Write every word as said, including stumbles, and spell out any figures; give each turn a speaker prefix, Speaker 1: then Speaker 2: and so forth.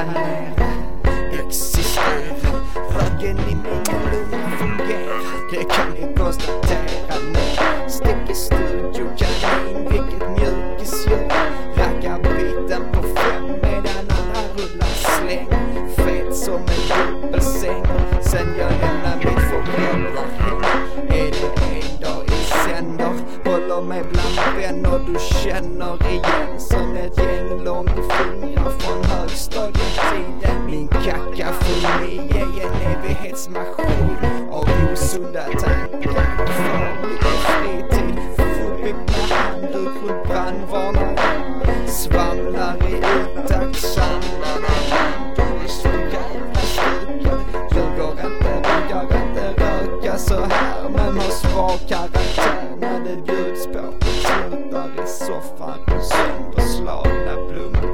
Speaker 1: planera, existera. Röken i mina lungor fungerar, det kan ni konstatera nu. Stick i studio, kanin, vilket mjukisdjur. Rackarbiten på fem medan alla rullar släng. Fet som en dubbelsäng, sen jag lämnar mitt föräldrahem. Är det en dag i sänder, håller mig bland vänner du känner igen. Som ett gäng långfingrar från högstadietiden. Min kakafoni är en evighetsmaskin av osunda tankar och farlig fritid. Fubbig med handduk runt brandvarnare, svamlar i utakt, samlar och i så jävla stukar. Ljuger inte, vågar inte röka så här, men har svag karaktär när det bjuds på. Slutar i soffan och sönderslagna blommor.